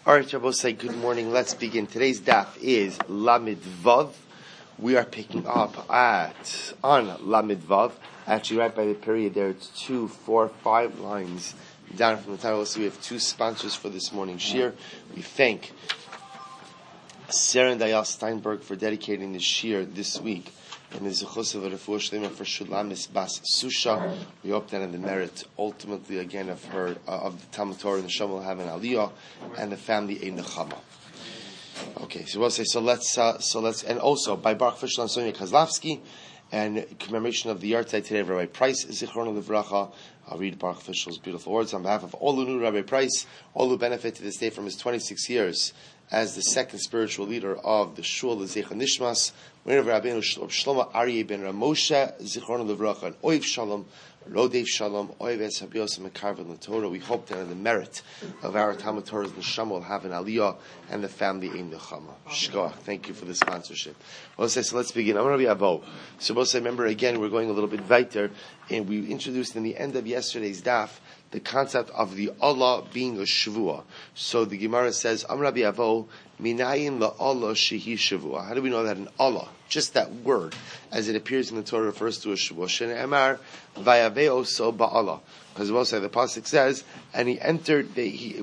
All right, Shabbos, good morning. Let's begin. Today's daf is Lamed Vav. We are picking up on Lamed Vav. Actually, right by the period there, it's 2, 4, 5 lines down from the title. So we have two sponsors for this morning's shir. We thank Sarah and Dayal Steinberg for dedicating the shir this week. And the Zechus of Refuah Shlema for Shulamis Bas Susha. We hope that in the merit, ultimately, again, of her, of the Talmud Torah, and the Shem will have an Aliyah, and the family a Nechama. Okay, so we'll say, so let's, and also by Baruch Fischel and Sonia Kozlovsky, and commemoration of the Yartzeit today of Rabbi Price, Zichron Livracha. I'll read Baruch Fischel's beautiful words on behalf of all who knew Rabbi Price, all who benefit to this day from his 26 years as the second spiritual leader of the Shul, the Zeicha Nishmas. Whenever Rabbeinu Shlomo Aryeh ben Ramosha, Zichron Livracha, and Oiv Shalom, Rodev Shalom, Oiv Es Habios and Mekarvan LaTorah. We hope that in the merit of our Talmud Torah's Neshama will have an Aliyah and the family in Nechama. Shkoach, thank you for the sponsorship. Well, so let's begin. I'm going to be Avo. So we'll say, remember again, we're going a little bit weiter, and we introduced in the end of yesterday's daf the concept of the Allah being a Shavua. So the Gemara says, Am Rabbi Avo, Minayin la Allah shehi Shavua. How do we know that an Allah, just that word, as it appears in the Torah, refers to a Shavua? Shene'emar vayaveo so ba'Allah. Because we'll say the pasuk says, and he entered, he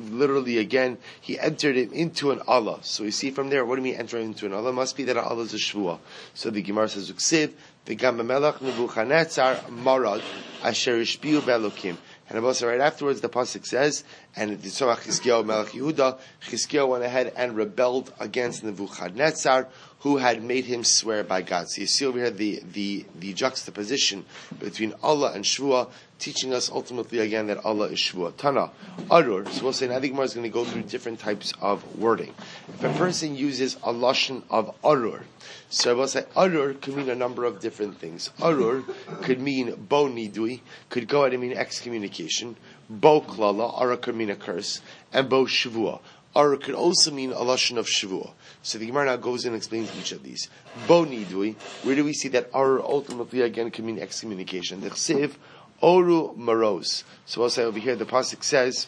entered him into an Allah. So we see from there, what do you mean enter into an Allah? It must be that Allah is a Shavua. So the Gemara says, Uksiv, v'gam b'melech Nebuchadnezzar marad asher ishbiu be'elokim. And also right afterwards, the pasuk says, and the Tzorach Chizkiyahu Melech Yehuda, Chizkiyahu went ahead and rebelled against Nebuchadnezzar, who had made him swear by God. So you see over here the juxtaposition between Allah and Shvuah, teaching us ultimately again that Allah is Shvuah. Tana, Arur. So we'll say, and I think Gemara is going to go through different types of wording. If a person uses a lashon of Arur, so we'll say Arur could mean a number of different things. Arur could mean bo nidui, could go ahead and mean excommunication. Bo klala, Arur could mean a curse, and bo Shvuah. Arur could also mean a lashon of Shavuah. So the Gemara now goes in and explains each of these. Bo nidui, where do we see that Arur ultimately again can mean excommunication? The chsiv, oru maros. So we'll say over here, the pasuk says,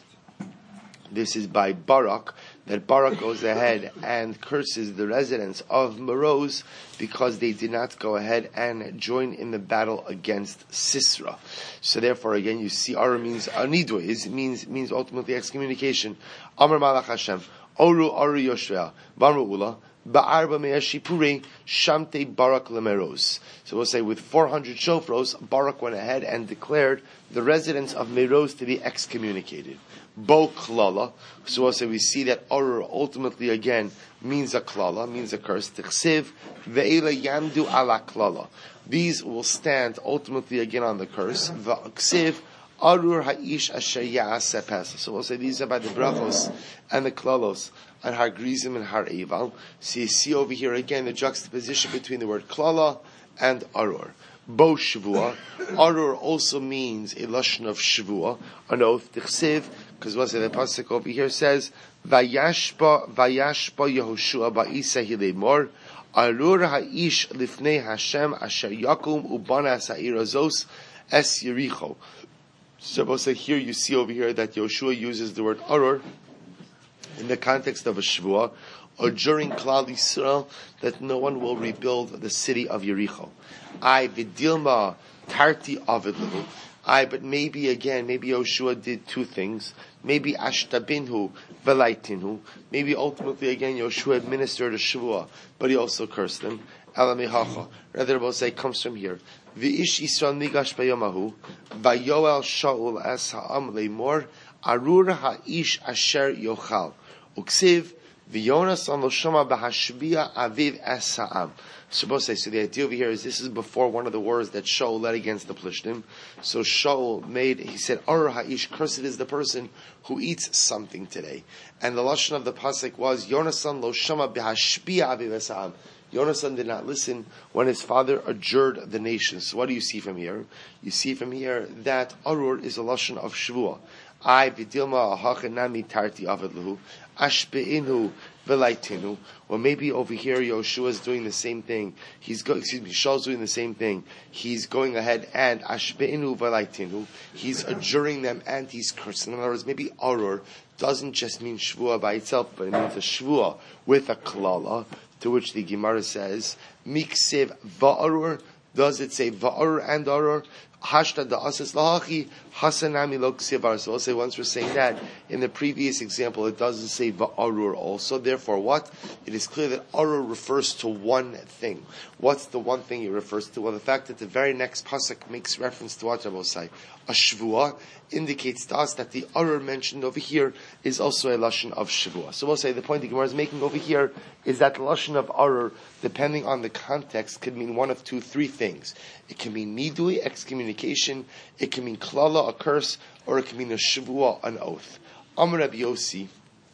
this is by Barak, that Barak goes ahead and curses the residents of Meroz because they did not go ahead and join in the battle against Sisera. So therefore, again, you see, Ara means Anidui, means ultimately excommunication. Amar Malach Hashem, Oru Yoshua, Vamru Ula, Ba'arba Me'ashipure, Shamte Barak Lemeroz. So we'll say with 400 shofros, Barak went ahead and declared the residents of Meroz to be excommunicated. Bo klala. So also we see that Arur ultimately again means a klala, means a curse. Tichsiv ve'ela yamdu ala klala. These will stand ultimately again on the curse. V'ksiv Arur ha'ish asher ya'aseh pesach. So we'll say these are by the brachos and the klalos and har grizim and har eval. So you see over here again the juxtaposition between the word klala and Arur. Bo Shavua. Arur also means a lashon of Shavua, an oath. Tichsiv, because what's the pasuk over here says, Vayashpa Yehoshua ba'isa hilemor, Arur ha'ish lifnei Hashem asher yakum ubana sa'ir azos es Yericho. So here you see over here that Yoshua uses the word Arur in the context of a Shavua, or during Klal Yisrael, that no one will rebuild the city of Yericho. Vidilma tarti avidlu. But maybe Yoshua did two things. Maybe ashtabinhu velaitinhu. Maybe ultimately again Yoshua administered a Shavua, but he also cursed them. Alamihacha. Rather, we'll say comes from here. V'ish Yisrael nigash bayomahu vayoel Shaul es ha'am leimor arur ha'ish asher yochal uksiv v'yonas on lo shama b'hashbia aviv es ha'am. So the idea over here is this is before one of the wars that Shaul led against the Plishtim. So Shaul he said, Arur ha'ish, cursed is the person who eats something today. And the lashon of the pasuk was, Yonasan lo shama b'hashbia aviv es ha'am. Yonasan did not listen when his father adjured the nation. So what do you see from here? You see from here that Arur is a lashon of Shavua. I vidilma ahachanami tarti avadluhu ashbeinu velaitinu. Or maybe over here Yoshua is doing the same thing. Shaul's doing the same thing. He's going ahead and ashbeinu velaitinu. He's adjuring them and he's cursing. In other words, maybe arur doesn't just mean shvua by itself, but it means a shvua with a klala. To which the Gemara says, miksiv va'arur. Does it say va'arur and arur? Hashta da asas lahachi hasanami lo ksivar. So we'll say once we're saying that in the previous example, it doesn't say va'arur also. Therefore, what? It is clear that arur refers to one thing. What's the one thing it refers to? Well, the fact that the very next pasuk makes reference to what I will say, a shvua, indicates to us that the arur mentioned over here is also a lashon of shvua. So we'll say the point the Gemara is making over here is that the lashon of arur, depending on the context, could mean one of two, three things. It can mean nidui, excommunication. It can mean klala, a curse, or it can mean a shvua, an oath. Amar Rabbi Yossi,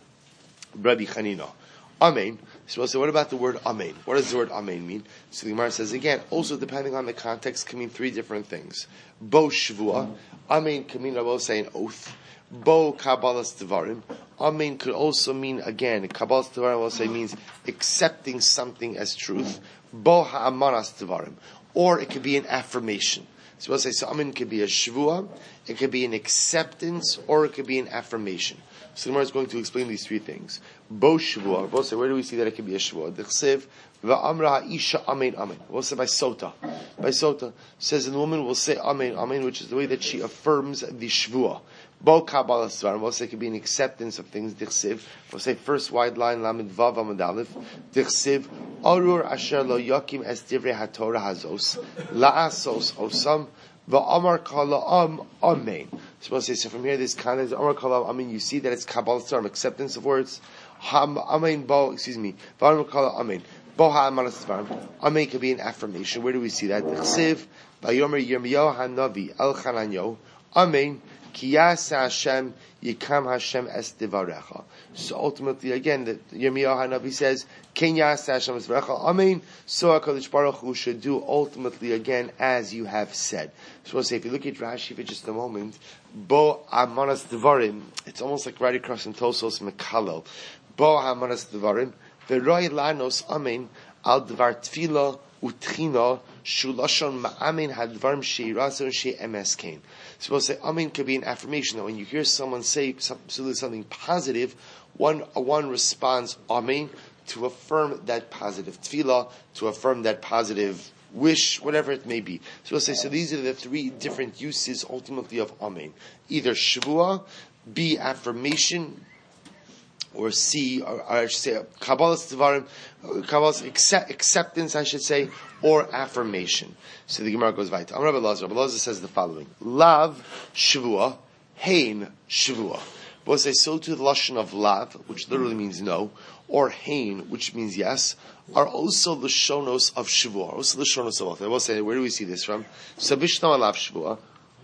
Rabbi Chanina, amen. So we'll say, what about the word amen? What does the word amen mean? So the Gemara says again, also depending on the context, can mean three different things. Bo shvua, amen can mean, I will say, an oath. Bo kabbalas devarim, amen could also mean, again, kabbalas devarim, I will say, means accepting something as truth. Bo ha'amanas devarim, or it could be an affirmation. So we'll say, so amen could be a shvua, it could be an acceptance, or it could be an affirmation. So the Gemara is going to explain these three things. Bo shvua. We'll say, where do we see that it can be a shvua? D'chsev va'amra ha'isha amen amen. We'll say by sota. By sota says the woman will say amen amen, which is the way that she affirms the shvua. Bo kabbalas devarim. We'll say it could be an acceptance of things. D'chsev. We'll say first wide line lamed vav amud aleph. D'chsev arur asher lo yakim es divrei haTorah hazos la'asos osam. Va'amar kala amen. So we'll say, so from here, this context, Amar kala amen, you see that it's Kabbalah Tzarim, acceptance of words. Amen bo, Va'amar kala amen. Bo ha'amanas tzarim. Amen could be an affirmation. Where do we see that? D'chsev, Vayomer Yirmiyahu hanavi el Chananyo. Amen. Ki yasa Hashem yikam Hashem es devarecha. So ultimately, again, the Yirmiyahu hanavi says, Ken yasa Hashem es devarecha. Amen. So HaKadosh Baruch Hu should do ultimately again as you have said. So we'll say, if you look at Rashi for just a moment, Bo amanas devarim, it's almost like right across in Tosos Mekalel. Bo amanas devarim, V'roi lanos amen al dvar tefila utchina shulashon ma'amen hadvarim she'irason she'emes kain. So we'll say amen could be an affirmation. That when you hear someone say something positive, one responds amen to affirm that positive tefillah, to affirm that positive wish, whatever it may be. So we'll say, so these are the three different uses ultimately of amen. Either shvua, B, affirmation, or C, or I should say, kabbalas devarim, kabbalas acceptance, I should say, or affirmation. So the Gemara goes weiter. Rabbi Elazar says the following: Lav shvua, hein shvua. We'll say, so to the lashon of lav, which literally means no, or hein, which means yes, are also the shonos of shvua, also the shonos of oath. I will say, where do we see this from? So Vishna lav shvua.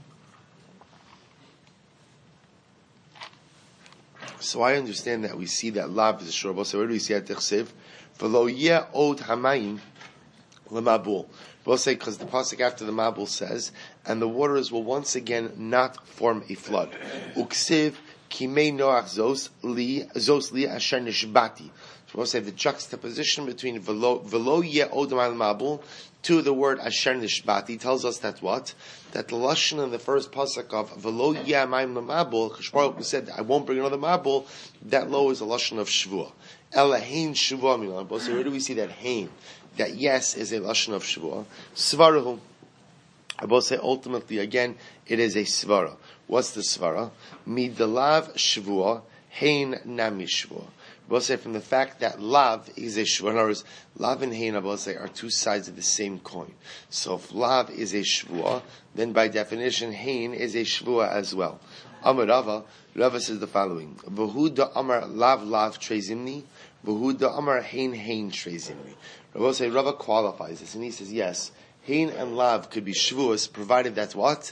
So I understand that we see that lav is a shvua. So where do we see that? D'chsev v'lo yeh od hamayim lemabul. We'll say, because the pasuk after the mabul says, and the waters will once again not form a flood. Uksiv Kimei Noach zos li asher nishbati. So we'll say the juxtaposition between velo yeh od mabul to the word asher nishbati tells us that what? That the lashon in the first pasuk of velo yeh ma'im mabul, Baruch Hu said, I won't bring another mabul, that lo is a lashon of shvua. Ela hein shvua milan. So where do we see that hein? That yes is a lashon of shvua. Svarahu. I will say ultimately again, it is a svara. What's the svara? Midalav shvua, hein nami shvua. We'll say from the fact that lav is a shvua. In other words, lav and hein, I will say, are two sides of the same coin. So if lav is a shvua, then by definition, hein is a shvua as well. Amar Rava says the following: V'hu amar lav trezimni, v'hu amar hein trezimni. Rava will say, Rava qualifies this, and he says, yes, hein and lav could be shvuas, provided that's what?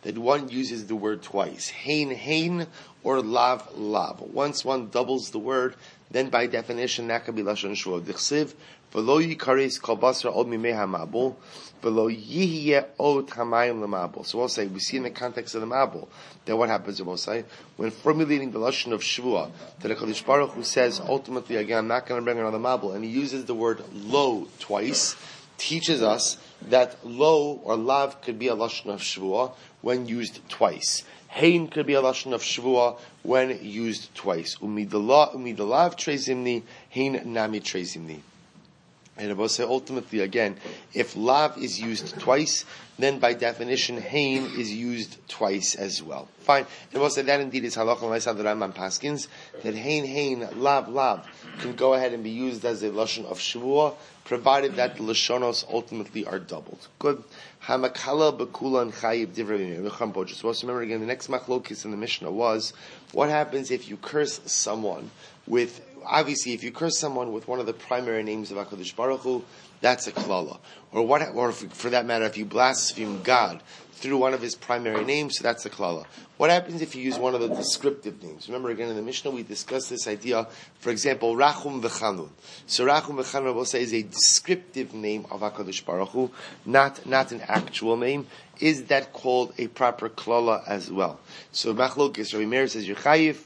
that one uses the word twice. Hein, hein, or lav, lav. Once one doubles the word, then by definition, that can be Lashon Shua. Dichsiv, v'lo yikares kol basar od mimei hamabul, v'lo yihye od hamayim lemabul. So we'll say, we see in the context of the mabul, that what happens, we'll say, when formulating the Lashon of Shua, that the Kadosh Baruch Hu says, ultimately, again, I'm not going to bring another mabul, and he uses the word lo twice, teaches us that lo or lav could be a lashon of shvua when used twice. Hein could be a lashon of shvua when used twice. Umidalav trezimni, hein nami trezimni. And I will say ultimately again, if lav is used twice, then by definition hein is used twice as well. Fine. And I will say that indeed is halacha l'maaseh the Rambam paskins, that hein, lav can go ahead and be used as a lashon of shvua, provided that the lashonos ultimately are doubled. Good. Hamakala bekulan chayiv divrei. Just also remember again, the next machlokis in the Mishnah was, what happens if you curse someone with, obviously, if you curse someone with one of the primary names of HaKadosh Baruch Hu, that's a klala. Or for that matter, if you blaspheme God through one of his primary names, so that's a klala. What happens if you use one of the descriptive names? Remember again in the Mishnah we discussed this idea, for example, Rachum v'Chanun. So Rachum v'Chanun we'll say is a descriptive name of HaKadosh Baruch Hu, not an actual name. Is that called a proper klala as well? So Machlokes, Rabbi Meir says you're chayiv,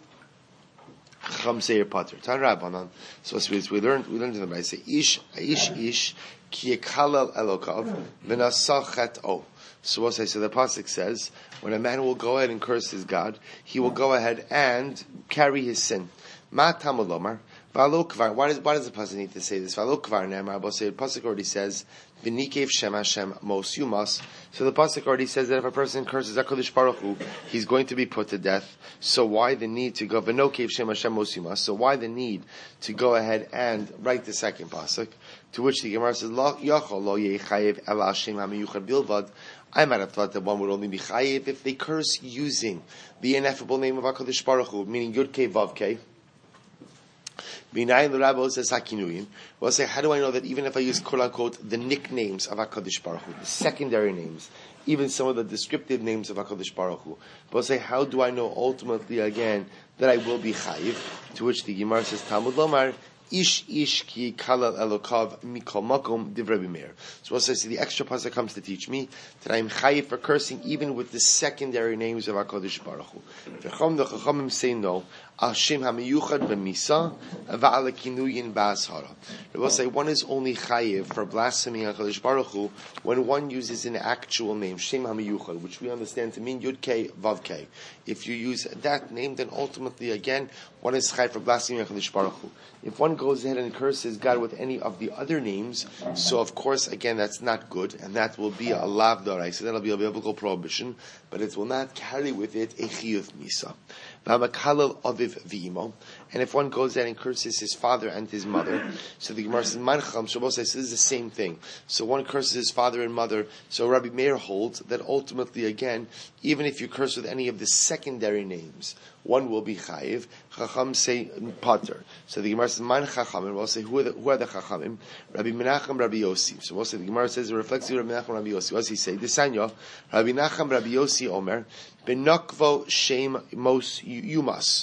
Chacham say you're pater. Tan Rabbanan. So we learned in the Brayse, ish ki yekalal elokav v'nasachet o. So we'll say, so the pasuk says, when a man will go ahead and curse his God, he will go ahead and carry his sin. Ma tamud lomar v'alo kvar. Why does the pasuk need to say this? V'alo kvar ne'amar. We'll say the pasuk already says v'nikev shem Hashem mos yumas. So the pasuk already says that if a person curses HaKadosh Baruch Hu, he's going to be put to death. So why the need to go v'nokev shem Hashem mos yumas? So why the need to go ahead and write the second pasuk? To which the Gemara says, Lo yachol lo yechayev el Hashem hamiyuchad bilvad. I might have thought that one would only be chayiv if they curse using the ineffable name of HaKadosh Baruch Hu, meaning Yud Kei Vav Kei. B'nayin l'Rabbo says hakinuyim. We'll say, how do I know that even if I use quote unquote the nicknames of HaKadosh Baruch Hu, the secondary names, even some of the descriptive names of HaKadosh Baruch Hu, we'll say, how do I know ultimately again that I will be chayiv? To which the Gemara says, Talmud Lomar, Ish ki kalal elokav mikol makom divrei b'meir. So also the extra pasuk comes to teach me that I am chayiv for cursing even with the secondary names of HaKadosh Baruch Hu. V'chom the chachamim say no. Al shem hamiyuchad b'misa v'al kinuyin ba'ashara. They will say one is only chayiv for blaspheming HaKadosh Baruch Hu when one uses an actual name, shem hamiyuchad, which we understand to mean Yud Kei Vav Kei. If you use that name, then ultimately again one is chayiv for blaspheming HaKadosh Baruch Hu. If one goes ahead and curses God with any of the other names, so of course, again, that's not good, and that will be a lav darai, so that'll be a biblical prohibition, but it will not carry with it a chiyuv misa. V'hamakalel aviv v'imo, and if one goes ahead and curses his father and his mother, so the Gemara says, mancham, Shabbos says, this is the same thing. So one curses his father and mother, so Rabbi Meir holds that ultimately, again, even if you curse with any of the secondary names, one will be chayiv. Chacham say pater. So the Gemara says man chachamim. We'll say who are the chachamim? Rabbi Menachem, Rabbi Yossi. So we'll say the Gemara says it reflects Rabbi Menachem, Rabbi Yossi. What does he say? Desanya Rabbi Menachem, Rabbi Yossi Omer benakvo shem mos yumas.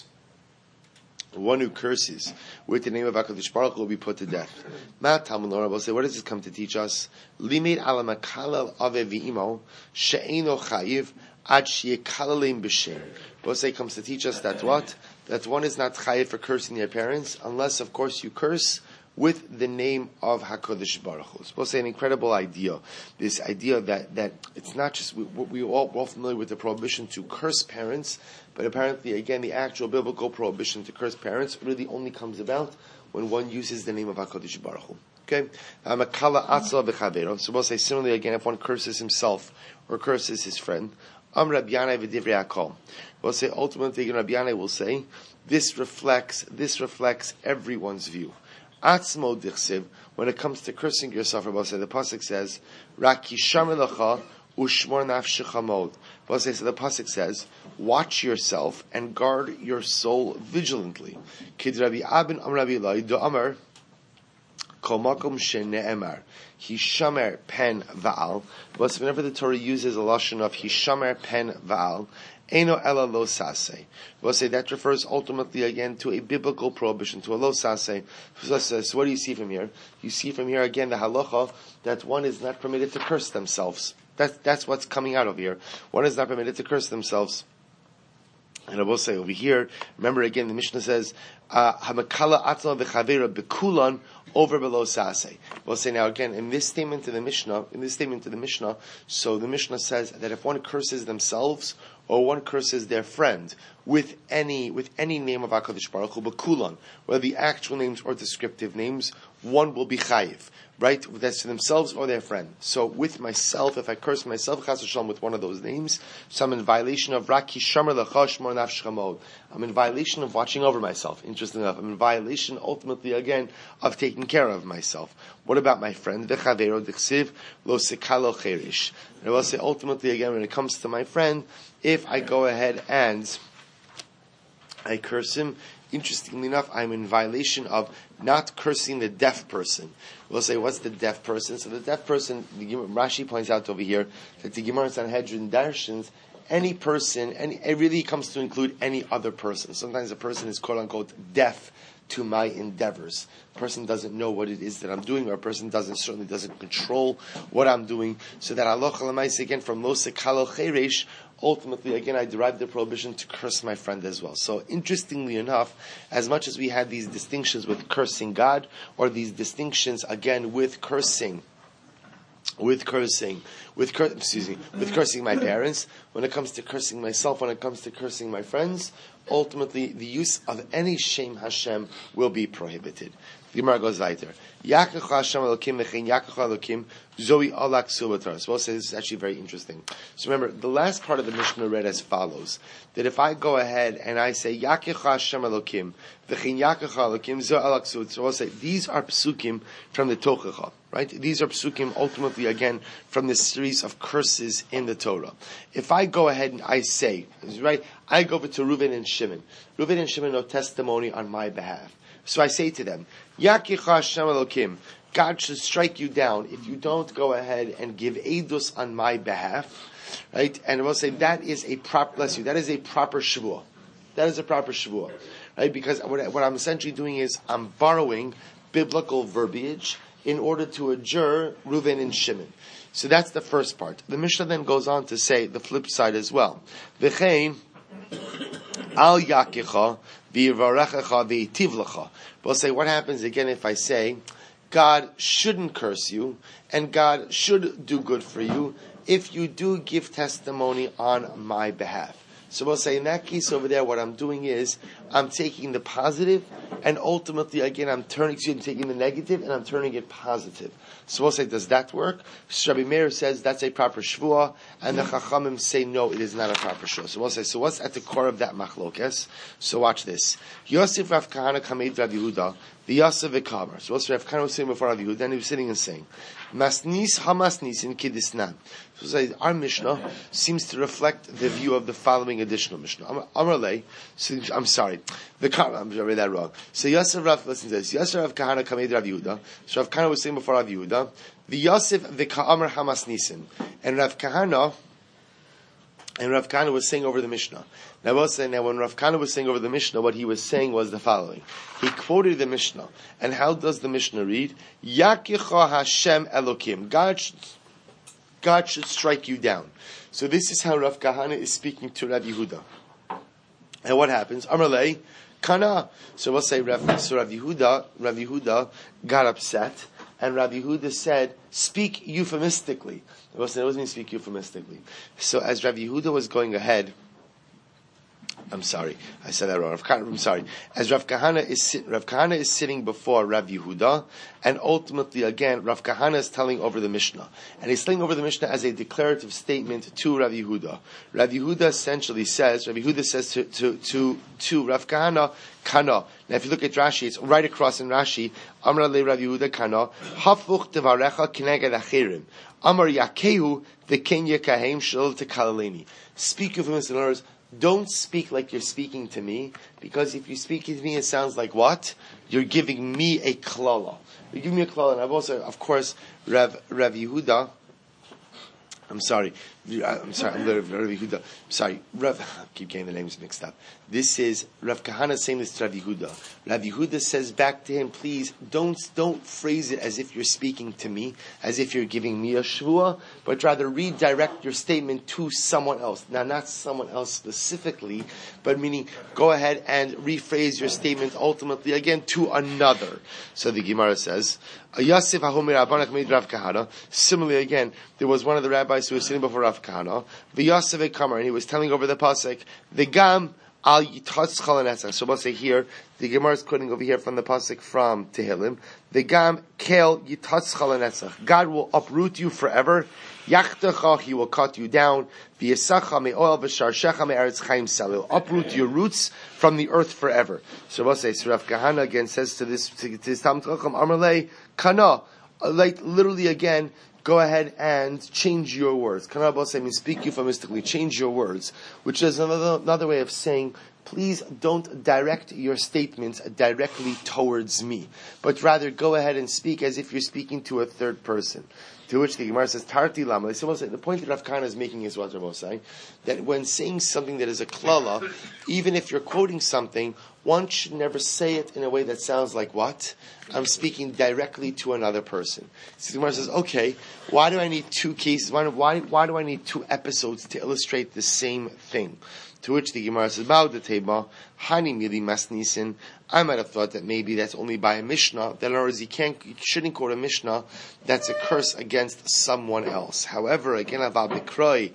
One who curses with the name of HaKadosh Baruch Hu will be put to death. Ma Talmud Lomar will say, what does this come to teach us? Limit ala makalal ave v'imo she'eno chayiv ad she'ekalalim b'shem. We'll say comes to teach us that what? That one is not chayiv for cursing their parents, unless of course you curse with the name of HaKadosh Baruch Hu. It's supposed to say an incredible idea. This idea that it's not just, we're all familiar with the prohibition to curse parents, but apparently, again, the actual biblical prohibition to curse parents really only comes about when one uses the name of HaKadosh Baruch Hu. Okay? So we'll say similarly again, if one curses himself or curses his friend, Rabbi Yanai v'divrei hakol. We'll say ultimately, Rabbi Yanai will say, this reflects everyone's view. Atzmo dichsiv, when it comes to cursing yourself, Rabbi say, the pasuk says, Rak yisham elecha ushmor nafshecha mod. Rabbi say, so the pasuk says, watch yourself and guard your soul vigilantly. Kid Rabbi Abin Rabbi Elai do Amar Kol makom shene'emar hishamer pen va'al. But whenever the Torah uses a lashon of hishamer pen va'al, Eino ela lo sase. We'll say that refers ultimately again to a biblical prohibition, to a lo sase. So what do you see from here? You see from here again the halacha that one is not permitted to curse themselves. That's what's coming out of here. One is not permitted to curse themselves. And I will say over here, remember again, the Mishnah says, Hamakala atla v'chavera bekulan over below sase. We'll say now again, in this statement to the Mishnah, so the Mishnah says that if one curses themselves, or one curses their friend with any name of HaKadosh Baruch Hu, bekulan, whether the actual names or descriptive names, one will be chayiv. Right? That's to themselves or their friend. So with myself, if I curse myself, chas v'shalom, with one of those names, so I'm in violation of Raki Shamer L'cha Shmor Nafsh Chamod. I'm in violation of watching over myself. Interesting enough. I'm in violation, ultimately, again, of taking care of myself. What about my friend? V'chavero d'chsiv lo sekalo cherish. And I will say, ultimately, again, when it comes to my friend, if I go ahead and I curse him, interestingly enough, I'm in violation of not cursing the deaf person. We'll say, what's the deaf person? So the deaf person, Rashi points out over here, that the Gemara Sanhedrin darshans, any person, it really comes to include any other person. Sometimes a person is quote unquote deaf to my endeavors. A person doesn't know what it is that I'm doing, or a person certainly doesn't control what I'm doing. So that halacha l'maisa again from lo sekalo cheresh, ultimately, again, I derive the prohibition to curse my friend as well. So, interestingly enough, as much as we had these distinctions with cursing God, or these distinctions, again, with cursing my parents, when it comes to cursing myself, when it comes to cursing my friends, ultimately, the use of any Shem Hashem will be prohibited. The Gemara goes weiter. Yakecha Hashem Elokim v'chein Yakecha Elokim Zoi Alak Subatar. So we'll say this is actually very interesting. So remember, the last part of the Mishnah read as follows: that if I go ahead and I say Yakecha Hashem Elokim v'chein Yakecha Elokim Zoi Alak Subatar, so we'll say these are psukim from the Tochacha, right? These are psukim ultimately again from this series of curses in the Torah. If I go ahead and I say, right, I go over to Reuven and Shimon. Reuven and Shimon know testimony on my behalf. So I say to them, Yakecha Hashem Elokim, God should strike you down if you don't go ahead and give edus on my behalf, right? And we'll say that is a proper shvuah. That is a proper shvuah, right? Because what I'm essentially doing is I'm borrowing biblical verbiage in order to adjure Reuven and Shimon. So that's the first part. The Mishnah then goes on to say the flip side as well. V'chein al yakecha v'yivarechecha v'yitiv lecha. We'll say, what happens again if I say, God shouldn't curse you, and God should do good for you, if you do give testimony on my behalf. So we'll say, in that case over there, what I'm doing is, I'm taking the positive, and ultimately, again, I'm taking the negative, and I'm turning it positive. So we'll say, does that work? Rabbi Meir says that's a proper shvuah, and the Chachamim say no, it is not a proper shvuah. So we'll say, so what's at the core of that machlokes? So watch this. Yosef Rav Kahana kameid Rav Yehuda, the Yosef v'kamer. So what's Rav Kahana was saying before Rav Yehuda, and he was sitting and saying, Masnis hamasnis in Kiddisnan. So our Mishnah seems to reflect the view of the following additional Mishnah. Amarle, I'm sorry, I read that wrong. So Yosef Rav, listen to this. Yosef Rav Kahana kameid Rav Yehuda. So Rav Kahana was saying before Rav Yehuda, the Yosef v'ka'amar hamasnisin, and Rav Kahana was saying over the Mishnah. Now when Rav Kahana was saying over the Mishnah, what he was saying was the following. He quoted the Mishnah. And how does the Mishnah read? Yakecha Hashem Elokim. God should strike you down. So this is how Rav Kahana is speaking to Rav Yehuda. And what happens? Amarlei, Kana. So we'll say Rav Yehuda got upset. And Rav Yehuda said, speak euphemistically. What does it mean speak euphemistically? So as Rav Yehuda was going ahead, I'm sorry, I said that wrong. I'm sorry. As Rav Kahana is sitting before Rav Yehuda, and ultimately again, Rav Kahana is telling over the Mishnah. And he's telling over the Mishnah as a declarative statement to Rav Yehuda. Rav Yehuda essentially says to Rav Kahana, Kana. Now if you look at Rashi, it's right across in Rashi, Amar le Rav Yehuda Kana, Hafuch devarecha kineged achirim. Amar yakehu v'ken yekahem shel tekalaleni. Speak of him, in other words, don't speak like you're speaking to me, because if you speak to me, it sounds like what? You're giving me a klala. You're giving me a klala. And I've also, of course, Rav Yehuda, I'm sorry, Rav Yehuda. I'm sorry, I keep getting the names mixed up. This is Rav Kahana saying this to Rav Yehuda. Rav Yehuda says back to him, please don't phrase it as if you're speaking to me, as if you're giving me a shvua, but rather redirect your statement to someone else. Now, not someone else specifically, but meaning go ahead and rephrase your statement ultimately again to another. So the Gemara says, similarly again, there was one of the rabbis who was sitting before Rav Kahana, and he was telling over the pasuk, the gam al yitatz chalanetzach. So we'll say here, the Gemara is quoting over here from the pasuk from Tehillim, the gam kel yitatz chalanetzach. God will uproot you forever. Yachtecha, he will cut you down. V'yesacha me'oil v'sharshecha me'eretz chaim salil. Uproot your roots from the earth forever. So we'll say, so Rav Kahana again says to this Talmid Chacham, Amarlei kana, like literally again, go ahead and change your words. Kana b'osei means speak euphemistically, change your words, which is another way of saying, please don't direct your statements directly towards me, but rather go ahead and speak as if you're speaking to a third person. To which the Gemara says, Tarti Lama. The point that Rav Kahana is making is what Rabbi saying, that when saying something that is a klala, even if you're quoting something, one should never say it in a way that sounds like what? I'm speaking directly to another person. So the Gemara says, okay, why do I need two cases? Why do I need two episodes to illustrate the same thing? To which the Gemara says, Hani mili masnisin. I might have thought that maybe that's only by a Mishnah. That in other words, you shouldn't quote a Mishnah that's a curse against someone else. However, again, aval b'kroi,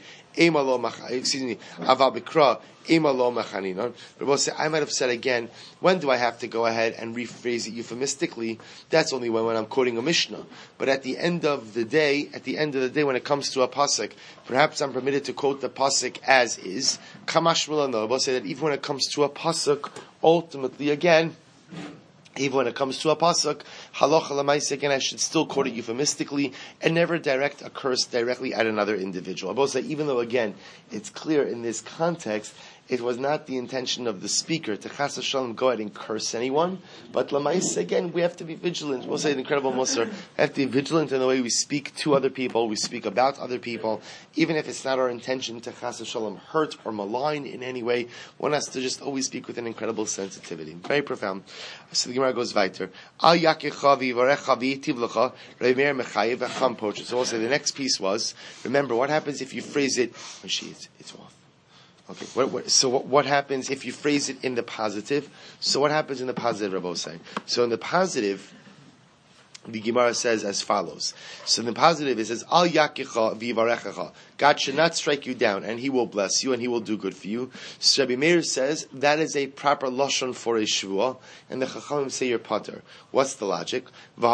aval b'kra, emalo machaninon. But I might have said again, when do I have to go ahead and rephrase it euphemistically? That's only when I'm quoting a Mishnah. But at the end of the day, when it comes to a pasuk, perhaps I'm permitted to quote the pasuk as is. Kamash Milano. We'll say that even when it comes to a pasuk, ultimately again, even when it comes to a pasuk, halacha l'maaseh, again, I should still quote it euphemistically and never direct a curse directly at another individual. I will say, even though again, it's clear in this context, it was not the intention of the speaker to chas v'shalom go ahead and curse anyone, but l'maaseh, again, we have to be vigilant. We'll say the incredible Musar, we have to be vigilant in the way we speak to other people, we speak about other people, even if it's not our intention to chas v'shalom hurt or malign in any way. One has to just always speak with an incredible sensitivity. Very profound. So the Gemara goes weiter. Al yakecha v'yivarecha v'yitiv lecha Reb Meir mechayev v'cham pocher. So we'll say the next piece was, remember, what happens if you phrase it, it's off. Okay, what happens if you phrase it in the positive? So what happens in the positive, Rabbi say? So in the positive, the Gemara says as follows. So in the positive, it says, Al yakecha v'yivarecha. God should not strike you down, and He will bless you, and He will do good for you. So Rabbi Meir says that is a proper lashon for a shvuah, and the Chachamim say you're pater. What's the logic?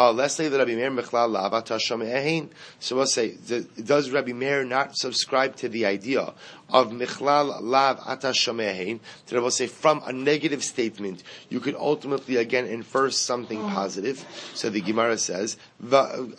So we'll say, does Rabbi Meir not subscribe to the idea of michlal lav ata shamehin? That will say from a negative statement you could ultimately again infer something positive. So the Gemara says, to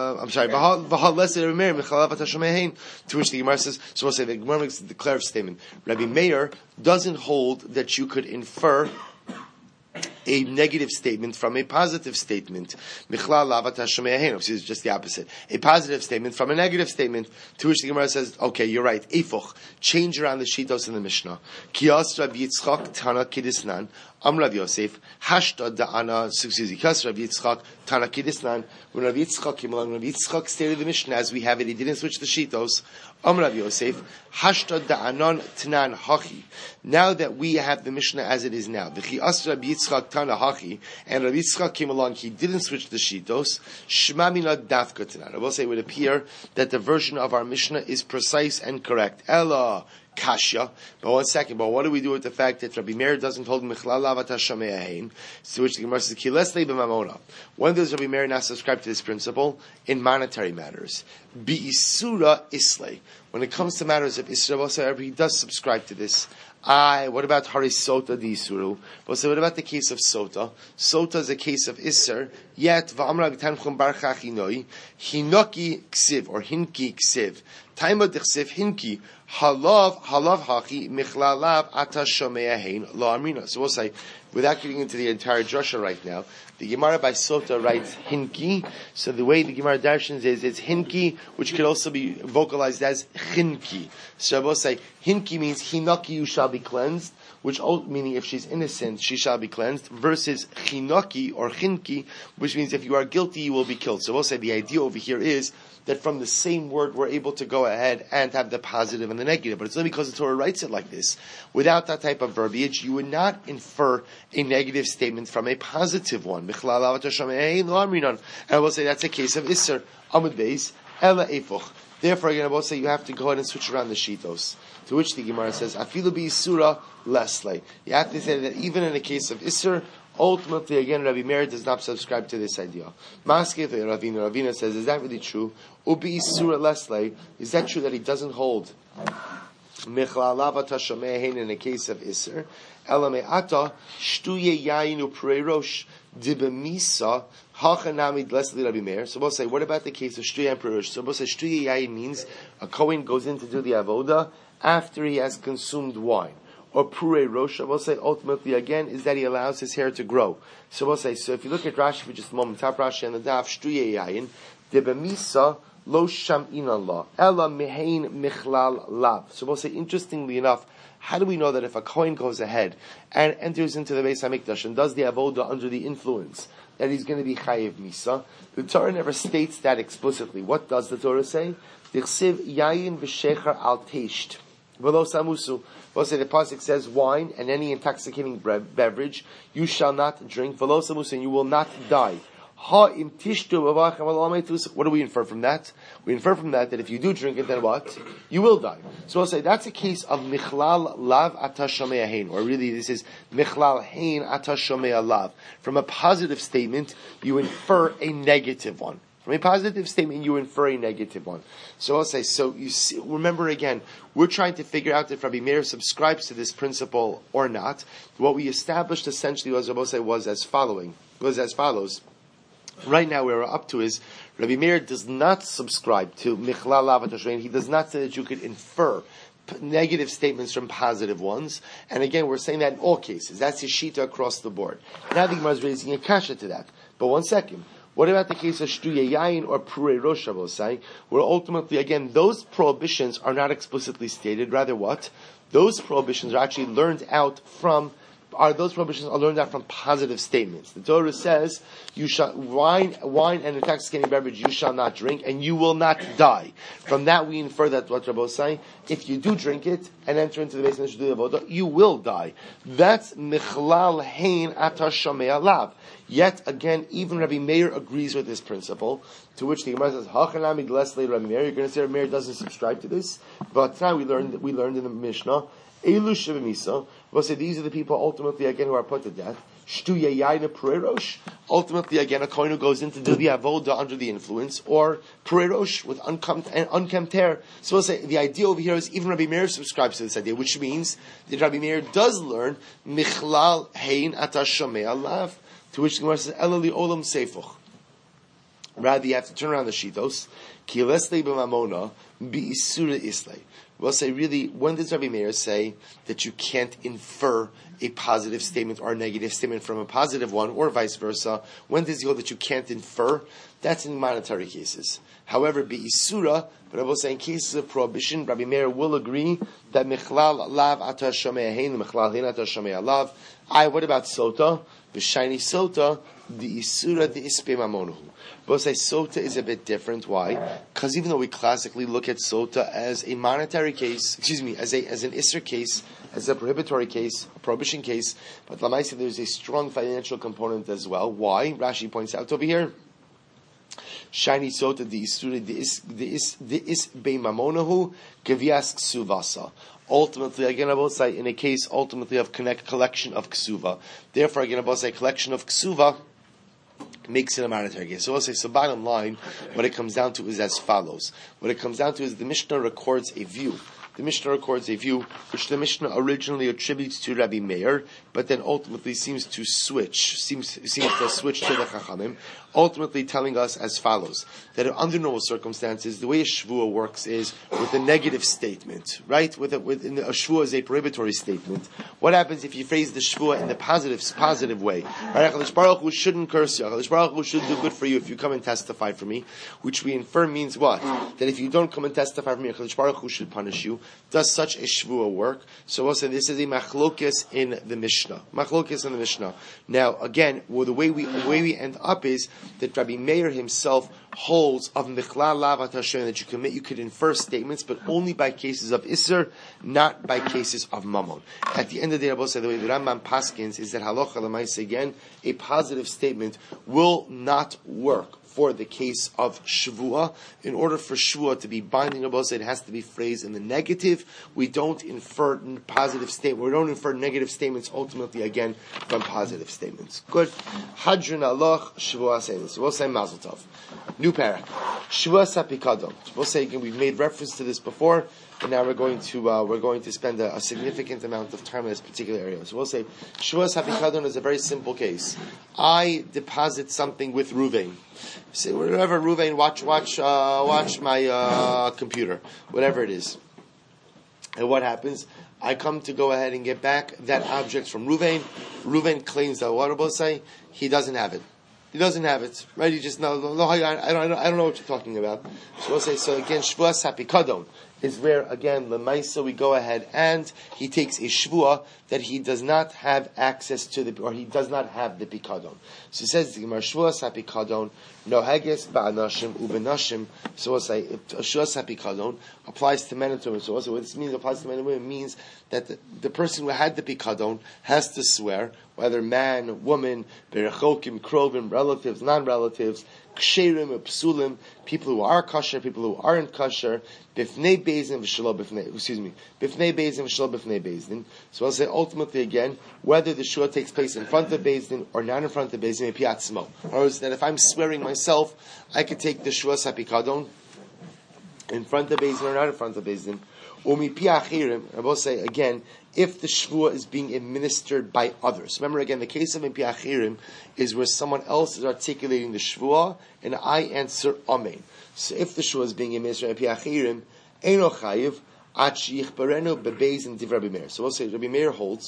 which the Gemara says, so we'll say the Gemara makes the declarative statement. Rabbi Meir doesn't hold that you could infer a negative statement from a positive statement. Michlal lavat hashemehin, which is just the opposite. A positive statement from a negative statement, to which the Gemara says, okay, you're right. Efoch, change around the shitos in the Mishnah. Kios Rabbi Yitzchak Tana Kidisnan, Rav Yosef, Hashta Da'ana, Kios Rabbi Yitzchak Tana Kidisnan. When Rabbi Yitzchak came along, Rabbi Yitzchak stated the Mishnah as we have it. He didn't switch the shitos. Rav Yosef, Hashta Da'anon Tnan Hachi. Now that we have the Mishnah as it is now, V'chi As Rabbi Yitzchak Tana Hachi, and Rabbi Yitzchak came along, he didn't switch the shitos. Shema Mina Dafka Tnan. I will say it would appear that the version of our Mishnah is precise and correct. Ella Kasha. But one second, but what do we do with the fact that Rabbi Meir doesn't hold Michlal Lavat HaShameahin? So which the Gemara says, Ki Lesle b'mamona. When does Rabbi Meir not subscribe to this principle? In monetary matters. Bi'isura Islay. When it comes to matters of Isra, he does subscribe to this. What about Harisota di Isuru? But so what about the case of Sota? Sota is a case of Isser, yet V'amra B'tanchum Bar Chachinoi, Hinoki Ksiv, or Hinki Ksiv. Taima dichsif hinki halav haki michlalav ata shomea hein lo amrina. So we'll say, without getting into the entire drasha right now, the Gemara by Sota writes hinki. So the way the Gemara darshans is, it's hinki, which could also be vocalized as chinki. So we'll say hinki means hinaki, you shall be cleansed, which meaning if she's innocent, she shall be cleansed, versus chinaki or chinki, which means if you are guilty, you will be killed. So we'll say the idea over here is that from the same word we're able to go ahead and have the positive and the negative. But it's only because the Torah writes it like this. Without that type of verbiage, you would not infer a negative statement from a positive one. And I will say that's a case of Isser, Amud Beis, Ela Efoch. Therefore, again, I will say you have to go ahead and switch around the shitos. To which the Gemara says, Afilu bi Isura lesle. You have to say that even in a case of Isser, ultimately, again, Rabbi Meir does not subscribe to this idea. Maskef Ravina says, is that really true? Ubi Isura lesle. Is that true that he doesn't hold Michlalav Tashamehin in a case of Isser? Elameata Shtuye Yainu Preirosh Dibemisa Hachanamid Leslie Rabbi Meir. So we'll say, what about the case of Shtuye and Preirosh? So we'll say Shtuye Yain means a Kohen goes in to do the avoda after he has consumed wine. Or Purei Rosh, we'll say ultimately again is that he allows his hair to grow. So we'll say, so if you look at Rashi for just a moment, top Rashi and the Daf, Shtuye Yain, Dibemisa Lo Sham'in Allah, Ela Mehain Michlal Lav. So we'll say, interestingly enough, how do we know that if a Kohen goes ahead and enters into the Beis HaMikdash and does the avoda under the influence, that he's going to be chayiv misa? The Torah never states that explicitly. What does the Torah say? Dichsiv yayin v'shecher al teisht v'lo samusu. We'll say the pasuk says wine and any intoxicating beverage you shall not drink v'lo samusu, and you will not die. What do we infer from that? We infer from that if you do drink it, then what? You will die. So we'll say that's a case of Michlal Lav Atashomea Hein, or really this is Michlal Hein Atashomea Lav. From a positive statement, you infer a negative one. From a positive statement, you infer a negative one. So I'll say, so you see, remember again, we're trying to figure out if Rabbi Meir subscribes to this principle or not. What we established essentially was as follows. Right now, where we're up to is Rabbi Meir does not subscribe to Michlal Lav Atashomea. He does not say that you could infer negative statements from positive ones. And again, we're saying that in all cases. That's his shita across the board. Now the Gemara is raising a kasha to that. But one second. What about the case of Shtuye Yain or Purei Rosh, where ultimately, again, those prohibitions are not explicitly stated. Rather, what? Those prohibitions are actually learned out from positive statements. The Torah says, "You shall wine and intoxicating beverage you shall not drink, and you will not die." From that, we infer that what Rabbi is saying: if you do drink it and enter into the basement of avoda, you will die. That's Michlal Hein Atashomea Lav. Yet again, even Rabbi Meir agrees with this principle. To which the Gemara says, "Hachanami Glesley Rabbi Meir." You're going to say Rabbi Meir doesn't subscribe to this, but now we learned in the Mishnah. Elu Shivimisa. We'll say these are the people ultimately again who are put to death. Shtuye Yaina Purerosh. Ultimately again a kohen who goes into do the avoda under the influence, or Purerosh with unkempt hair. So we'll say the idea over here is even Rabbi Meir subscribes to this idea, which means that Rabbi Meir does learn Michlal Hein Atashomea Lav. To which the Gemara says Elali Olam Seifuch. Rather, you have to turn around the shitos. Ki lesle b'mamona bi'isura islay. We'll say, really, when does Rabbi Meir say that you can't infer a positive statement or a negative statement from a positive one, or vice versa? When does he hold that you can't infer? That's in monetary cases. However, bi'isura, but I will say in cases of prohibition, Rabbi Meir will agree that michlal lav ata shomea hein, michlal hein ata shomea lav. What about sota? The shiny sota, the isura, the ispe mamonuhu. But say sota is a bit different. Why? Because even though we classically look at sota as a monetary case, as an isser case, as a prohibitory case, a prohibition case, but lamaisa there's a strong financial component as well. Why? Rashi points out over here. Shiny sota the isura the is beimamonahu gevias ksuvasa. Ultimately, again, I will say in a case ultimately of collection of ksuva. Therefore, again, I will say collection of ksuva makes it a monetary case. So I'll say, so bottom line, what it comes down to is as follows. What it comes down to is the Mishnah records a view the Mishnah records a view which the Mishnah originally attributes to Rabbi Meir, but then ultimately seems to switch to the Chachamim, ultimately telling us as follows, that under normal circumstances, the way a Shvuah works is with a negative statement, right? A Shvuah is a prohibitory statement. What happens if you phrase the Shvuah in the positive way? Right? HaKadosh Baruch Hu shouldn't curse you. HaKadosh Baruch Hu should do good for you if you come and testify for me, which we infer means what? That if you don't come and testify for me, HaKadosh Baruch Hu should punish you. Does such a Shvuah work? So we'll say this is a machlokes in the Mishnah. Machlokes in the Mishnah. Now, again, the way we end up is that Rabbi Meir himself holds of Michlal Lavat Hashem that you could infer statements, but only by cases of Isser, not by cases of Mammon. At the end of the day, I will say the way the Rambam paskins is that halacha l'maisa, again, a positive statement will not work for the case of Shvuah. In order for Shvuah to be binding, it has to be phrased in the negative. We don't infer positive statements. We don't infer negative statements ultimately again from positive statements. Good. Hadron Allah Shvuah Seinis. We'll say Mazel Tov. New parak. Shvuah Sapikadon. We'll say again. We've made reference to this before, and now we're going to spend a significant amount of time in this particular area. So we'll say Shvuah Sapikadon is a very simple case. I deposit something with Ruvain. Say whatever, Ruvain, watch my computer, whatever it is. And what happens? I come to go ahead and get back that object from Ruvain. Ruvain claims that what will say he doesn't have it. He doesn't have it, right? He just no. I don't know what you're talking about. So we'll say so again. Shvuah sapikadon is where again lemaisa we go ahead and he takes a shvuah that he does not have access to or he does not have the pikadon. So it says the Gemara shvuah sapikadon nohages ba'anashim ubenashim. So we'll say shvuah sapikadon applies to men and to women. So also what this means applies to men and women means that the person who had the pikadon has to swear, whether man, woman, berechokim, krovim, relatives, non-relatives, ksherim, psulim, people who are kosher, people who aren't kosher, bifnei bezdin v'shelo bifnei, bifnei bezdin v'shelo bifnei bezdin. So I'll say ultimately again, whether the shua takes place in front of bezdin or not in front of bezdin, piatzmo. In other words, that if I'm swearing myself, I could take the shua sapikadon in front of bezdin or not in front of bezdin. I will say again, if the shvuah is being administered by others. Remember again, the case of Mipi Achirim is where someone else is articulating the shvuah and I answer Amen. So if the shvuah is being administered by Mipi Achirim, Eino Chayiv, Achich Barenu Bebeis Div Rabbi Meir. So we'll say Rabbi Meir holds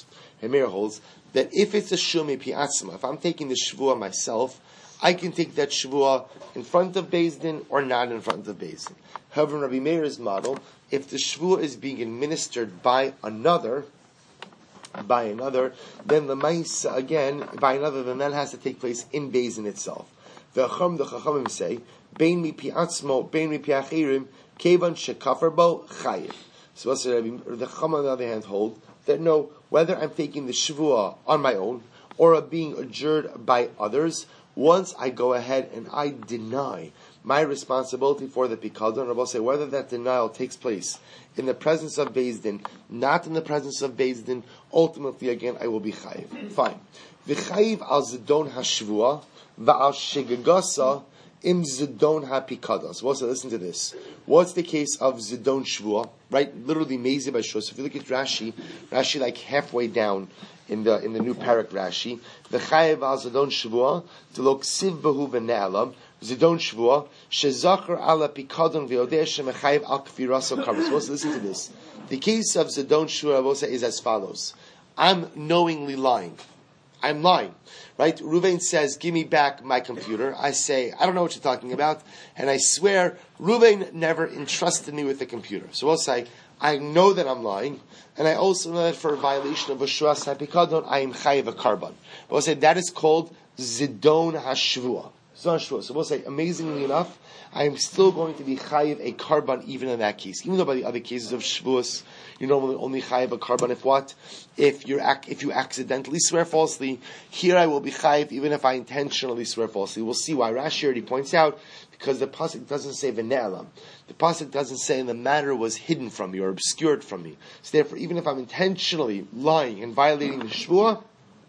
that if it's a shvuah Mipi Atzma, if I'm taking the shvuah myself, I can take that shvuah in front of Beis Din or not in front of Beis Din. However, in Rabbi Meir's model, if the shvuah is being administered by another, then the ma'isa again by another, then that has to take place in Beis Din itself. The Chachamim say, "Bein mipi atzmo, bein mipi achirim, kevan shekafar bo chayiv." So the Chachamim on the other hand hold that no, whether I'm taking the shvuah on my own or being adjured by others, once I go ahead and I deny my responsibility for the pikadon, I will say whether that denial takes place in the presence of Beis Din, not in the presence of Beis Din, ultimately again I will be chayiv. Fine. V'chayiv al zidon hashvua va'al shegagasa im zidon hapikadon. So also listen to this. What's the case of zidon shvua? Right, literally mezi by shua. So if you look at Rashi like halfway down in the new parak Rashi, v'chayiv al zidon shvua t'lo ksiv behu v'ne'alam. Zidon Shvuah, Shezachar ala Pikadon v'odeh shemechayiv al kfiraso karos. Let's listen to this. The case of Zidon Shvuah, I will say, is as follows. I'm knowingly lying. I'm lying. Right? Ruvain says, give me back my computer. I say, I don't know what you're talking about. And I swear, Ruvain never entrusted me with the computer. So I'll say, I know that I'm lying. And I also know that for a violation of a Shvuah Sapikadon, I am chayiv a karban. But I'll say, that is called Zidon HaShvuah. So we'll say, amazingly enough, I am still going to be chayiv a karban even in that case. Even though by the other cases of shvuos, you normally only chayiv a karban if what? If you accidentally swear falsely. Here I will be chayiv even if I intentionally swear falsely. We'll see why. Rashi already points out, because the pasuk doesn't say v'ne'alam. The pasuk doesn't say the matter was hidden from me or obscured from me. So therefore, even if I'm intentionally lying and violating the shvuah,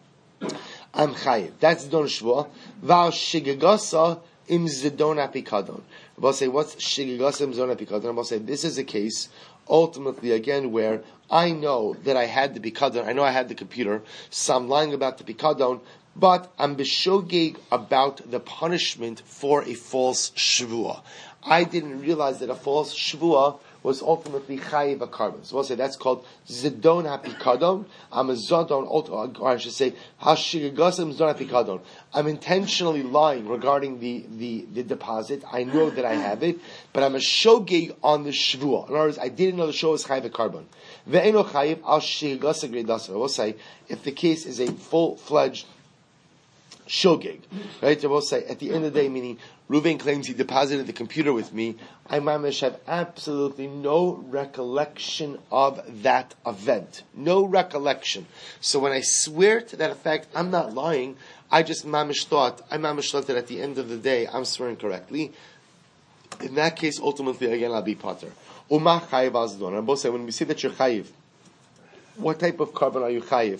I'm chayiv. That's Zidon Shvuah. Val shigagasa im Zidon apikadon. I'll say, what's shigagasa im Zidon apikadon? I'll say, this is a case ultimately again where I know that I had the Pikadon, I know I had the computer, so I'm lying about the Pikadon, but I'm beshogeg about the punishment for a false shvua. I didn't realize that a false shvua was ultimately chayiv a carbon. So we'll say that's called zidon hapikadon. I'm a zidon, or I should say hashigasim zidon hapikadon. I'm intentionally lying regarding the deposit. I know that I have it, but I'm a shogeg on the shvua. In other words, I didn't know the shvua was chayiv a carbon. Ve'eno chayiv al shigasa gredasa. We'll say if the case is a full-fledged shogeg, right? So we'll say at the end of the day, meaning Reuven claims he deposited the computer with me. I mamish have absolutely no recollection of that event. No recollection. So when I swear to that effect, I'm not lying. I just mamish thought that at the end of the day, I'm swearing correctly. In that case, ultimately, again, I'll be pater. Umah chayiv azdon. And both say, when we say that you're chayiv, what type of carbon are you chayiv?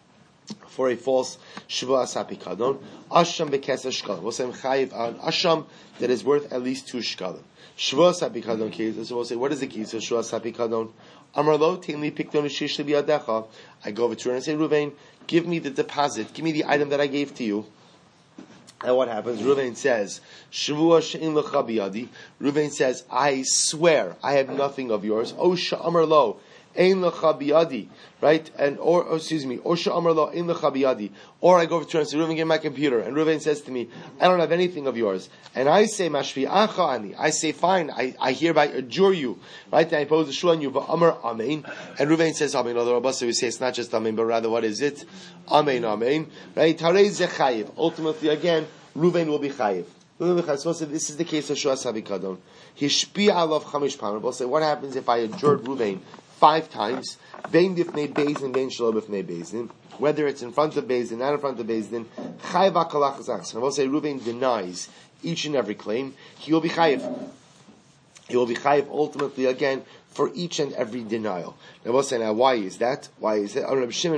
For a false shvua sapikadon, asham bekesa shkalim. We'll say chayiv an asham that is worth at least 2 shkalim. Shvua sapikadon case. So we'll say, what is the case of shvua sapikadon? Amrlo tinli pikdon shish libiyadecha. I go over to her and say, Reuven, give me the deposit, give me the item that I gave to you. And what happens? Reuven says, Shavua she'in lecha biyadi. Reuven says, I swear, I have nothing of yours. Osha amar lo, ein lecha biyadi. Right? And, or Osha amar lo, ein lecha biyadi. Or I go over to her and say, Reuven, give me my computer. And Reuven says to me, I don't have anything of yours. And I say, Mashvi acha ani. I say, fine, I hereby adjure you. Right? And I pose the shua on you, Amar amen. And Reuven says, amen. Although Rabbi we say it's not just amen, but rather what is it? Amen, amen. Right? Tarei zechayiv. Ultimately, again, Reuven will be chayiv. So this is the case of shua sabikadon. Hishpi alav chamish pam. We'll say, what happens if I adjured Reuven 5 times? Vein bifnei beizin, vein shelo bifnei beizin. Whether it's in front of beizin, not in front of beizin. Chayiv akalach zachs. And we'll say Reuven denies each and every claim. He will be chayiv. He will be chayiv ultimately again for each and every denial. Now we'll say, now why is that? Why is it?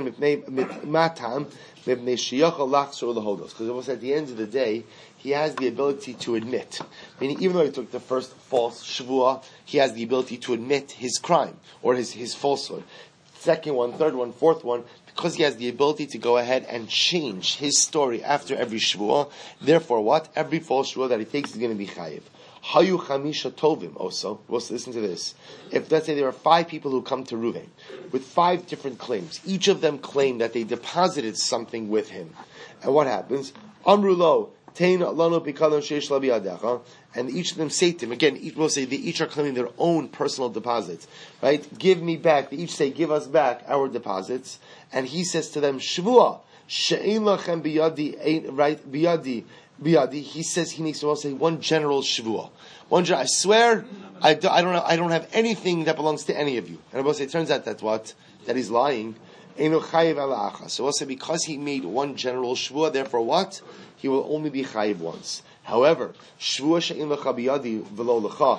Because almost at the end of the day, he has the ability to admit. Meaning, even though he took the first false shvua, he has the ability to admit his crime or his falsehood. Second one, third one, fourth one, because he has the ability to go ahead and change his story after every shvua. Therefore, what? Every false shvua that he takes is going to be chayiv. Hayu chamisha tovim also. Well, listen to this. If, let's say, there are 5 people who come to Reuven with 5 different claims. Each of them claim that they deposited something with him. And what happens? Amru lo, tein lanu pikadon sheish la biyadecha. And each of them say to him, again, we'll say they each are claiming their own personal deposits. Right? Give me back. They each say, give us back our deposits. And he says to them, Shvua, she'ein lachem biyadi, right, biyadi. He says he makes say one general shvua. I swear I don't have anything that belongs to any of you. And I will say it turns out that he's lying. So we'll say because he made one general shvua, therefore what? He will only be chayiv once. However, shvua she'in lecha biyadi v'lo lecha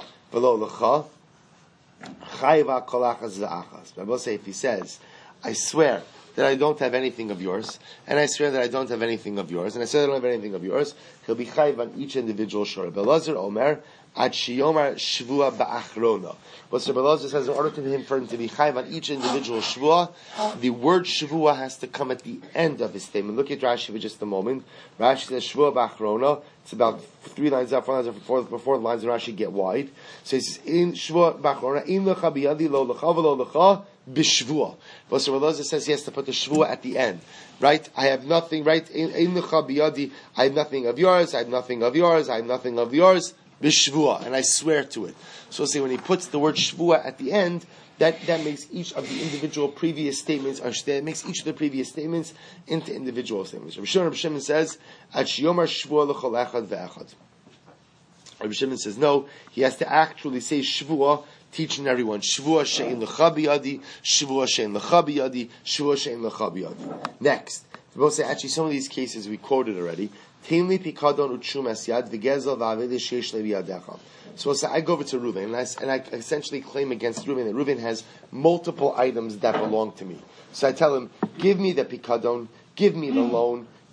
chayiv kolachas za'achas. I will say if he says, I swear that I don't have anything of yours, and I swear that I don't have anything of yours, and I swear that I don't have anything of yours, he'll be chayiv on each individual shor. Belazar Omer, ad shiyomar shvua ba'achrona. But Sir Belazar says in order for him to be chayiv on each individual shvua, the word shvua has to come at the end of his statement. Look at Rashi for just a moment. Rashi says shvua ba'achrona. It's about 3 lines up, 4 lines up, before the lines of Rashi get wide. So he says, in shvua ba'achrona, in lecha biyadi lo lecha v'lo lecha, b'shvua. But Sir Belazar says he has to put the shvua at the end. Right? I have nothing, right? In lecha biyadi, I have nothing of yours, I have nothing of yours, I have nothing of yours, b'shvua. And I swear to it. So see, when he puts the word shvua at the end, that makes each of the individual previous statements, makes each of the previous statements into individual statements. Rabbi Shimon says, Ad shiyomar shvua l'chol echad ve'echad. Rabbi Shimon says, no, he has to actually say shvua, teaching everyone, shvua she'in l'cha biyadi, shvua she'in l'cha biyadi, shvua she'in l'cha biyadi. Next, we'll say, actually, some of these cases we quoted already. Teinli pikadon utshum esyad v'gezel v'aved sheish leviyadecha. So I go over to Reuven, and I essentially claim against Reuven that Reuven has multiple items that belong to me. So I tell him, give me the pikadon, give me the loan,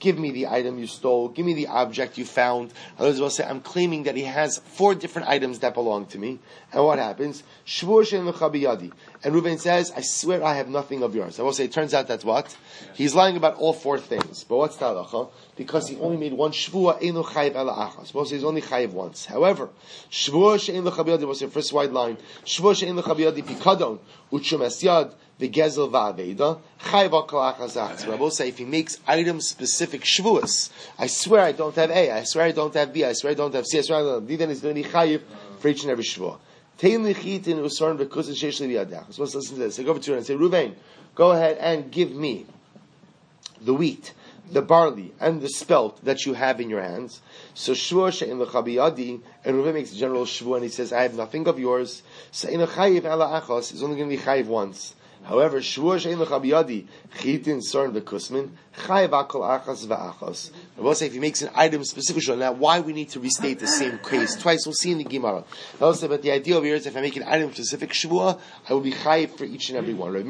give me the item you stole, give me the object you found. Others will say, I'm claiming that he has 4 different items that belong to me. And what happens? Shvur she'en lecha biyadi. And Reuven says, I swear I have nothing of yours. I will say, it turns out that's what? He's lying about all 4 things. But what's the halacha? Because he only made one shvua, einu chayiv ela achas. We'll say he's only chayiv once. However, shvur she'en lecha biyadi, we'll say first wide line, shvur she'en lecha biyadi pikadon, uchum es yad, v'gezel v'aveda, chayiv al kol achas achas. But I will say, if he makes item-specific shvuas, I swear I don't have A, I swear I don't have B, I swear I don't have C, I swear I don't have D, then he's going to be chayiv for each and every shvua. Tein lichitin usorn v'kusin sheish li biyadach. So let's listen to this. I go over to her and say, Reuven, go ahead and give me the wheat, the barley, and the spelt that you have in your hands. So shvua she'en lecha biyadi, and Reuven makes a general shvua, and he says, I have nothing of yours. So einu chayiv ela achos is only going to be chayiv once. However, shvua she'en lecha biyadi, chitin sorn v'kusmin, chayiv akol achas v'achos. I will say, if he makes an item specific, now why we need to restate the same case twice, we'll see in the Gemara. I will say, but the idea over here is if I make an item specific shvua, I will be chayiv for each and every one. Right?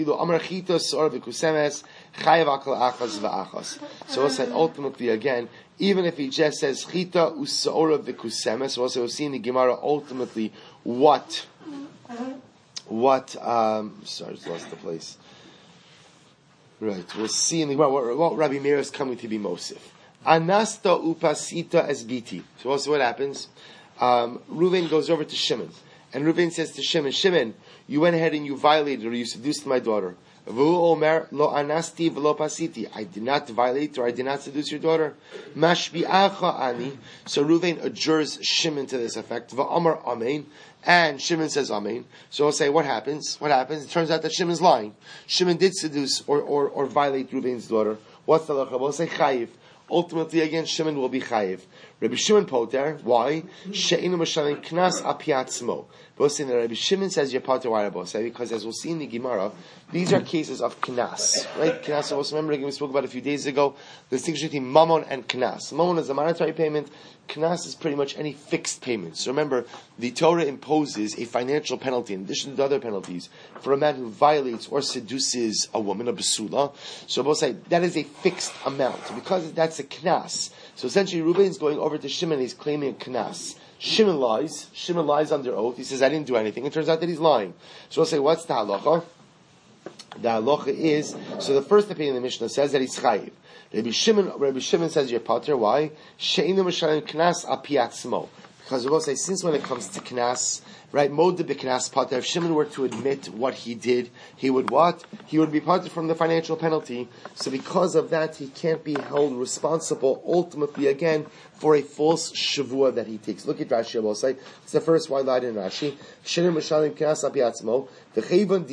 So we'll say, ultimately again, even if he just says chita usaora v'kusemes, we'll say, we'll see in the Gemara ultimately what sorry, I just lost the place. Right, we'll see in the Gemara what Rabbi Meir is coming to be Mosif. Anasta upasita esbiti. So also what happens? Reuven goes over to Shimon, and Reuven says to Shimon, you went ahead and you violated or you seduced my daughter. V'hu omer lo anasti v'lo pasiti. I did not violate or I did not seduce your daughter. Mashbi'acha ani. So Reuven adjures Shimon to this effect. V'amar amen. And Shimon says amen. So I'll say, what happens? It turns out that Shimon's lying. Shimon did seduce or violate Reuven's daughter. What's the halacha? We'll say chayiv. Ultimately, again, Shimon will be chayiv. Rabbi Shimon poter. Why? She'inu m'shalim knas apiatzmo. We'll say that Rabbi Shimon says you're poter. Why? We'll say because as we'll see in the Gemara, these are cases of knas, right? Knas. So also remember, again, we spoke about a few days ago the distinction between mammon and knas. Mammon is a monetary payment. Knas is pretty much any fixed payment. So remember, the Torah imposes a financial penalty in addition to the other penalties for a man who violates or seduces a woman, a basula. So we'll say that is a fixed amount. So because that's a knas, so essentially Reuven is going over to Shimon and he's claiming a knas. Shimon lies. Shimon lies under oath. He says, I didn't do anything. It turns out that he's lying. So we'll say, what's the halacha? The halacha is, so the first opinion of the Mishnah says that he's chayiv. Rabbi Shimon says you're pater. Why? She'inu m'shalim knas apiatzmo. Because we'll say, since when it comes to knas, right, mod de b'knas pater, if Shimon were to admit what he did, he would what? He would be pater from the financial penalty. So because of that, he can't be held responsible, ultimately, again, for a false shavua that he takes. Look at Rashi, I will say. It's the first wide line in Rashi. She'inu m'shalim knas apiatzmo. Since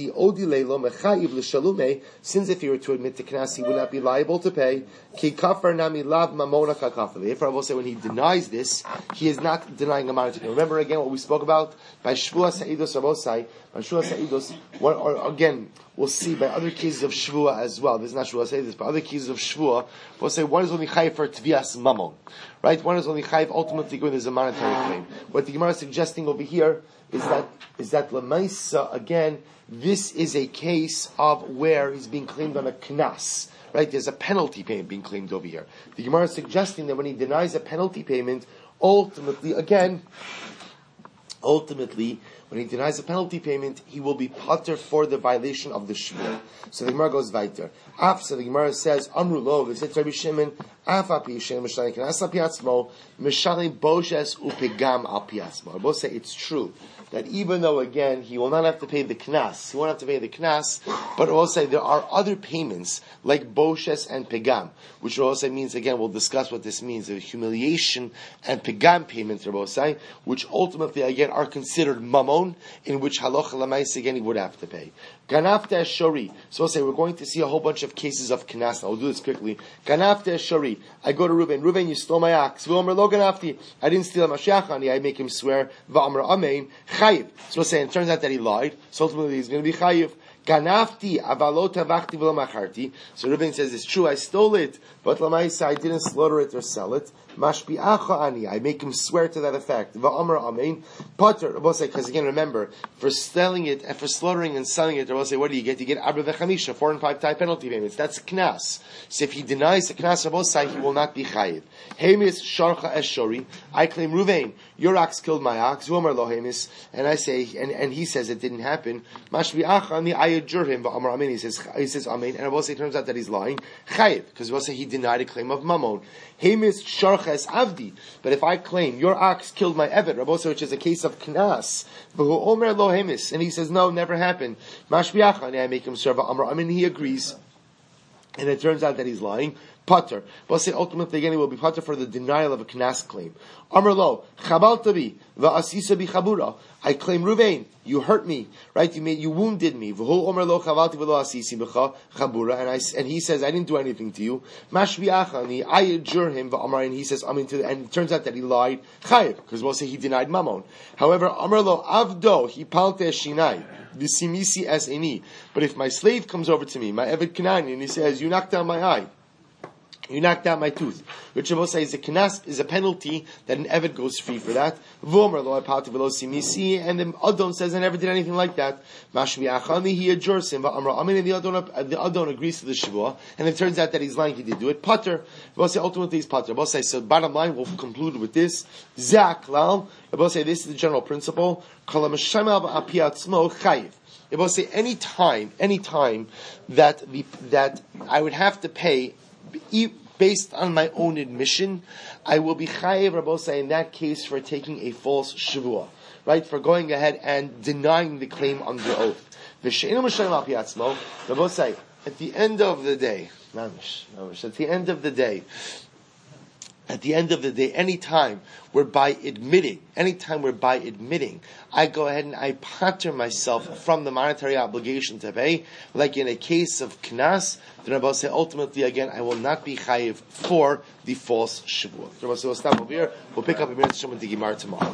if he were to admit to knas, he would not be liable to pay. Therefore, I will say when he denies this, he is not denying a monetary. Remember again what we spoke about by Shvua Sa'idos Rabosai, by Shvua Sa'idos, or again, we'll see by other cases of Shvua as well. This is not Shvua Sa'idos, but other cases of Shvua, we'll say one is only chayiv for Tvias Mammon. Right? One is only chayiv ultimately going as a monetary claim. What the Gemara is suggesting over here is that Lamaisa, again, this is a case of where he's being claimed on a knas. Right? There's a penalty payment being claimed over here. The Gemara is suggesting that when he denies a penalty payment, ultimately, when he denies a penalty payment, he will be pater for the violation of the shvur. So the Gemara goes weiter. So the Gemara says, Amru lo, it says Rabbi Shimon, Afapi Shem Mishalim Knas Apiatzmo, Mishalim Boshes Upegam Apiatzmo. I both say it's true that even though again he will not have to pay the knas, but also there are other payments like boshes and pegam, which also means again we'll discuss what this means, the humiliation and pegam payments, which ultimately again are considered mammon, in which halacha lamais again he would have to pay. Ganafta shori. So we'll say we're going to see a whole bunch of cases of knas. I'll do this quickly. Ganafta shori. I go to Reuven, you stole my ox. V'omer lo ganafti. I didn't steal a mashiachani. I make him swear. V'omer amen. Chayiv. So we'll say it turns out that he lied. So ultimately he's going to be chayiv. Ganafti avalot avachti v'lo macharti. So Reuven says, it's true, I stole it, but lamaisa, I didn't slaughter it or sell it. Mashbi'acha ani, I make him swear to that effect. Va'amar amein, potter, because again, remember, for selling it, and for slaughtering and selling it, what do you get? You get Abra v'chamisha, 4 and 5 type penalty payments. That's knas. So if he denies the knas Rabosai, he will not be chayiv. Hemis sharcha eshori, I claim Ruvain, your ox killed my ox, V'amar lo hemis, and I say, and he says it didn't happen. Mashbi'acha ani, I adjure him, Va'amar amein, he says amein, and Rabosai turns out that he's lying, chayiv, because Rabosai he denied a claim of mammon. Hemis sharches avdi. But if I claim your ox killed my evet, Rabosa, which is a case of knas, v'hu omer lo hemis, and he says no, never happened. Mashbiach, and I make him serve amar. I mean, he agrees, and it turns out that he's lying. Pater. We'll say ultimately again he will be pater for the denial of a knas claim. Amar lo chabalta bi va'asisa bi chabura. I claim Ruvain, you hurt me, right? You wounded me. V'hu omer lo chabalti v'lo asisi b'cha chabura, and he says I didn't do anything to you. Mashbiachani, I adjure him v'amar, and he says and it turns out that he lied. Chayiv, because we'll say he denied mammon. However, amar lo avdo he palte shinai v'simisi es eni. But if my slave comes over to me, my eved Kanani, and he says you knocked down my eye, you knocked out my tooth, which Rabbi says is a penalty that an Eved goes free for that. And the Adon says I never did anything like that. He adjures him, and the Adon agrees to the Shavua, and it turns out that he's lying, he did do it. Pater. Ultimately he's Pater. Rabbi says, so bottom line, we'll conclude with this. Zaklal. Rabbi say this is the general principle. It will say any time that I would have to pay based on my own admission, I will be chayev, Rabosai, in that case for taking a false shavua, right? For going ahead and denying the claim under oath. Rabosai, at the end of the day, any time whereby admitting, I go ahead and I pater myself from the monetary obligation to pay, like in a case of knas, then Rabbi say ultimately again I will not be chayiv for the false shavua. Rabbi say we'll stop over here. We'll pick up a minute with the Gemara tomorrow.